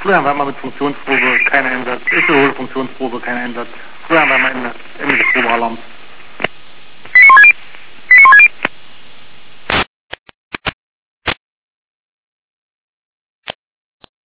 Früher war mal mit Funktionsprobe kein Einsatz. Ich wiederhole Funktionsprobe, kein Einsatz. Früher war mal Ende des Probealarms.